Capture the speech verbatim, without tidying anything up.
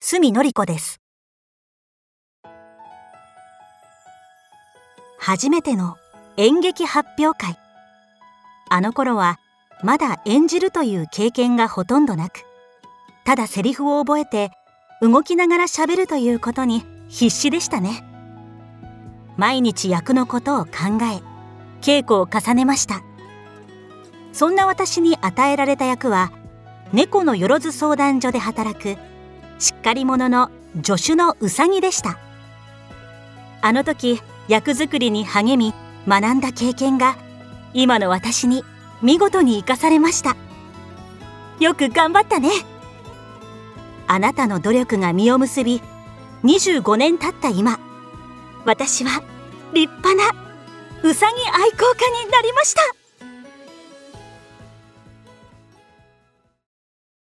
角典子です。初めての演劇発表会。あの頃はまだ演じるという経験がほとんどなく、ただセリフを覚えて動きながら喋るということに必死でしたね。毎日役のことを考え、稽古を重ねました。そんな私に与えられた役は、猫のよろず相談所で働くしっかり者の助手のうさぎでした。あの時役作りに励み学んだ経験が今の私に見事に生かされました。よく頑張ったね。あなたの努力が実を結び、にじゅうごねん経った今、私は立派なうさぎ愛好家になりました。